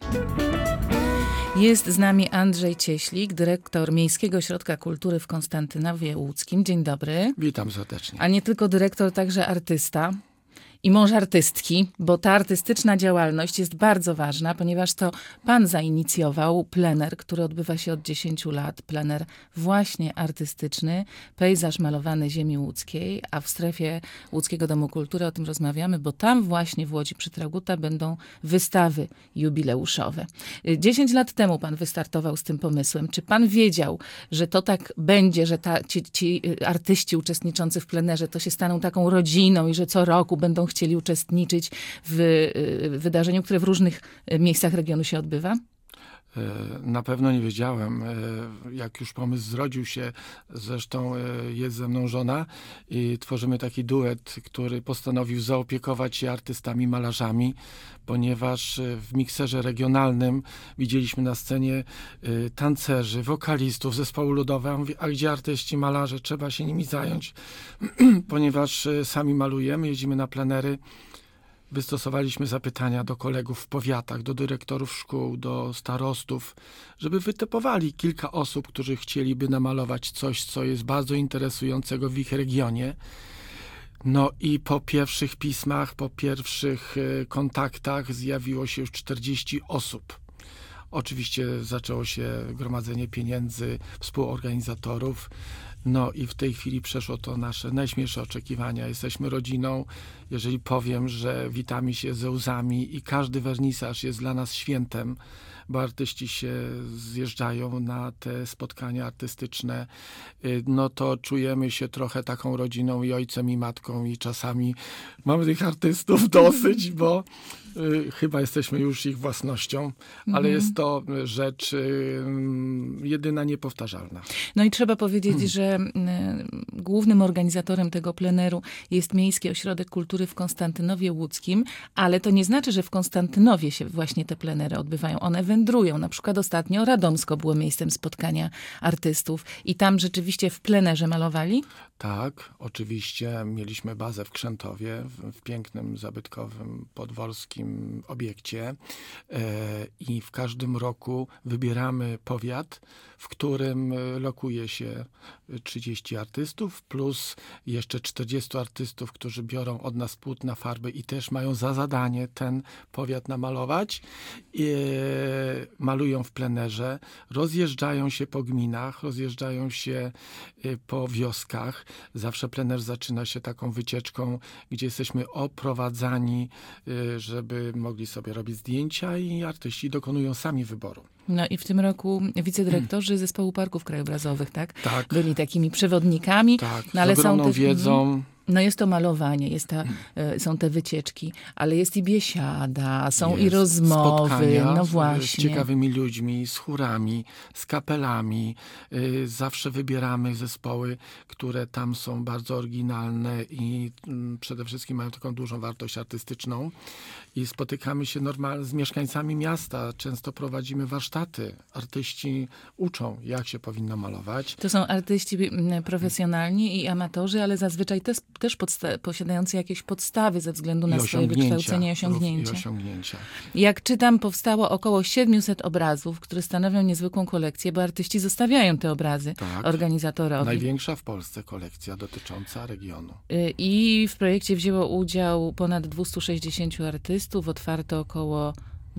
Jest z nami Andrzej Cieślik, dyrektor Miejskiego Ośrodka Kultury w Konstantynowie Łódzkim. Dzień dobry. Witam serdecznie. A nie tylko dyrektor, także artysta i mąż artystki, bo ta artystyczna działalność jest bardzo ważna, ponieważ to pan zainicjował plener, który odbywa się od 10 lat. Plener właśnie artystyczny, pejzaż malowany ziemi łódzkiej, a w strefie Łódzkiego Domu Kultury o tym rozmawiamy, bo tam właśnie w Łodzi przy Traugutta będą wystawy jubileuszowe. 10 lat temu pan wystartował z tym pomysłem. Czy pan wiedział, że to tak będzie, że ci artyści uczestniczący w plenerze to się staną taką rodziną i że co roku będą chcieli uczestniczyć w wydarzeniu, które w różnych miejscach regionu się odbywa? Na pewno nie wiedziałem. Jak już pomysł zrodził się, zresztą jest ze mną żona i tworzymy taki duet, który postanowił zaopiekować się artystami, malarzami, ponieważ w mikserze regionalnym widzieliśmy na scenie tancerzy, wokalistów, zespołu ludowe. Ja mówię, a gdzie artyści, malarze? Trzeba się nimi zająć, ponieważ sami malujemy, jeździmy na plenery. Wystosowaliśmy zapytania do kolegów w powiatach, do dyrektorów szkół, do starostów, żeby wytypowali kilka osób, którzy chcieliby namalować coś, co jest bardzo interesującego w ich regionie. No i po pierwszych pismach, po pierwszych kontaktach zjawiło się już 40 osób. Oczywiście zaczęło się gromadzenie pieniędzy współorganizatorów. No i w tej chwili przeszło to nasze najśmielsze oczekiwania. Jesteśmy rodziną. Jeżeli powiem, że witamy się ze łzami i każdy wernisaż jest dla nas świętem, bo artyści się zjeżdżają na te spotkania artystyczne, no to czujemy się trochę taką rodziną i ojcem, i matką, i czasami mamy tych artystów dosyć, bo chyba jesteśmy już ich własnością, ale jest to rzecz jedyna, niepowtarzalna. No i trzeba powiedzieć, że głównym organizatorem tego pleneru jest Miejski Ośrodek Kultury w Konstantynowie Łódzkim, ale to nie znaczy, że w Konstantynowie się właśnie te plenery odbywają. One wędrują. Na przykład ostatnio Radomsko było miejscem spotkania artystów i tam rzeczywiście w plenerze malowali? Tak, oczywiście mieliśmy bazę w Krzętowie, w pięknym, zabytkowym, podworskim obiekcie i w każdym roku wybieramy powiat, w którym lokuje się 30 artystów plus jeszcze 40 artystów, którzy biorą od nas płótna, farby i też mają za zadanie ten powiat namalować. Malują w plenerze, rozjeżdżają się po gminach, rozjeżdżają się po wioskach. Zawsze plener zaczyna się taką wycieczką, gdzie jesteśmy oprowadzani, żeby mogli sobie robić zdjęcia i artyści dokonują sami wyboru. No i w tym roku wicedyrektorzy Zespołu Parków Krajobrazowych, tak? Tak. Byli takimi przewodnikami. Tak, no, ale z ogromną są też, wiedzą. No jest to malowanie, są te wycieczki, ale jest i biesiada, są i rozmowy, spotkania no z właśnie. ciekawymi ludźmi, z chórami, z kapelami. Zawsze wybieramy zespoły, które tam są bardzo oryginalne i przede wszystkim mają taką dużą wartość artystyczną. I spotykamy się z mieszkańcami miasta. Często prowadzimy warsztaty. Artyści uczą, jak się powinno malować. To są artyści profesjonalni i amatorzy, ale zazwyczaj też posiadający jakieś podstawy ze względu na swoje wykształcenie i osiągnięcia. Jak czytam, powstało około 700 obrazów, które stanowią niezwykłą kolekcję, bo artyści zostawiają te obrazy organizatorowi. Największa w Polsce kolekcja dotycząca regionu. I w projekcie wzięło udział ponad 260 artystów, otwarto około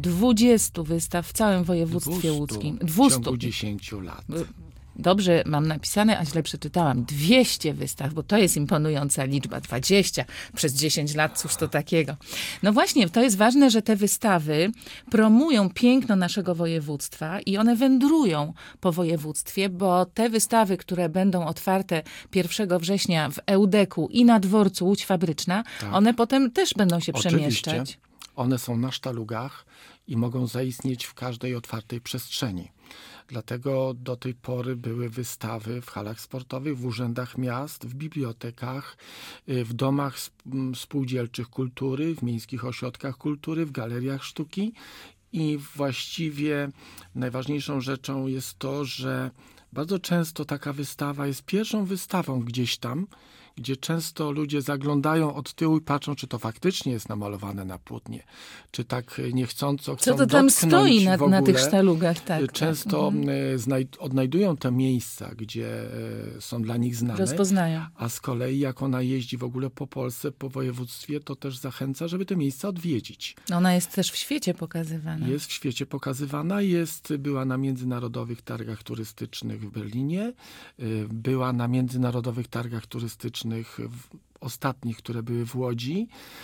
20 wystaw w całym województwie łódzkim. 200 w ciągu 10 lat. Dobrze mam napisane, a źle przeczytałam. 200 wystaw, bo to jest imponująca liczba. 20 przez 10 lat, cóż to takiego. No właśnie, to jest ważne, że te wystawy promują piękno naszego województwa i one wędrują po województwie, bo te wystawy, które będą otwarte 1 września w Eudeku i na dworcu Łódź Fabryczna, one potem też będą się przemieszczać. One są na sztalugach i mogą zaistnieć w każdej otwartej przestrzeni. Dlatego do tej pory były wystawy w halach sportowych, w urzędach miast, w bibliotekach, w domach spółdzielczych kultury, w miejskich ośrodkach kultury, w galeriach sztuki. I właściwie najważniejszą rzeczą jest to, że bardzo często taka wystawa jest pierwszą wystawą gdzieś tam, gdzie często ludzie zaglądają od tyłu i patrzą, czy to faktycznie jest namalowane na płótnie, czy tak niechcąco chcą Co to tam stoi w ogóle. na tych sztalugach? Tak, Często odnajdują te miejsca, gdzie są dla nich znane. rozpoznają. A z kolei jak ona jeździ w ogóle po Polsce, po województwie, to też zachęca, żeby te miejsca odwiedzić. Ona jest też w świecie pokazywana. Jest w świecie pokazywana, była na międzynarodowych targach turystycznych w Berlinie, była na międzynarodowych targach turystycznych ostatnich, które były w Łodzi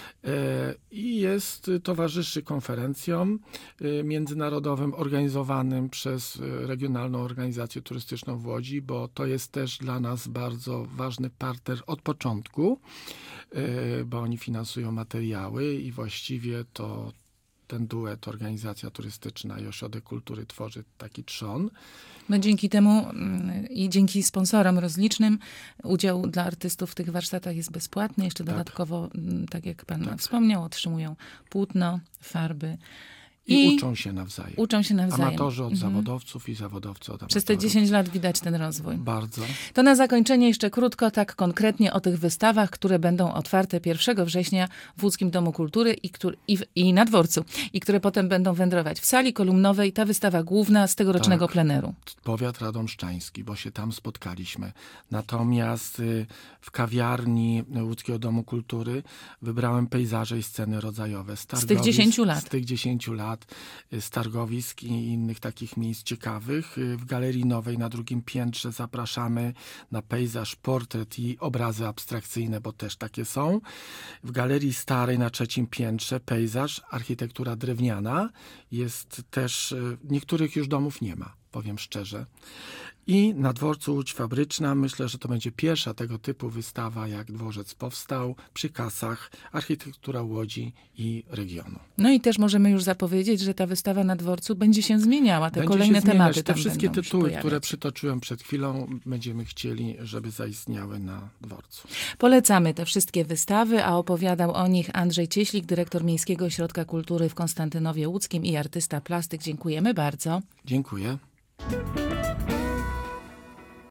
i towarzyszy konferencjom międzynarodowym organizowanym przez Regionalną Organizację Turystyczną w Łodzi, bo to jest też dla nas bardzo ważny partner od początku, bo oni finansują materiały i właściwie to ten duet, organizacja turystyczna i Ośrodek Kultury tworzy taki trzon. No dzięki temu i dzięki sponsorom rozlicznym udział dla artystów w tych warsztatach jest bezpłatny. Jeszcze dodatkowo, tak jak pan wspomniał, otrzymują płótno, farby. I uczą się nawzajem. Uczą się nawzajem. Amatorzy od zawodowców i zawodowcy od amatorów. Przez te 10 lat widać ten rozwój. Bardzo. To na zakończenie jeszcze krótko, tak konkretnie o tych wystawach, które będą otwarte 1 września w Łódzkim Domu Kultury i na dworcu. I które potem będą wędrować w sali kolumnowej. Ta wystawa główna z tegorocznego pleneru. Powiat radomszczański, bo się tam spotkaliśmy. Natomiast w kawiarni Łódzkiego Domu Kultury wybrałem pejzaże i sceny rodzajowe. Z tych 10 lat. Z tych 10 lat. Z targowisk i innych takich miejsc ciekawych. W Galerii Nowej na drugim piętrze zapraszamy na pejzaż, portret i obrazy abstrakcyjne, bo też takie są. W Galerii Starej na trzecim piętrze pejzaż, architektura drewniana. Jest też, niektórych już domów nie ma, powiem szczerze. I na dworcu Łódź Fabryczna myślę, że to będzie pierwsza tego typu wystawa, jak dworzec powstał, przy kasach, architektura Łodzi i regionu. No i też możemy już zapowiedzieć, że ta wystawa na dworcu będzie się zmieniała. Te będzie kolejne się zmieniać. tematy Te tam wszystkie będą się tytuły, pojawiać. które przytoczyłem przed chwilą, będziemy chcieli, żeby zaistniały na dworcu. Polecamy te wszystkie wystawy, a opowiadał o nich Andrzej Cieślik, dyrektor Miejskiego Ośrodka Kultury w Konstantynowie Łódzkim i artysta plastyk. Dziękujemy bardzo. Dziękuję.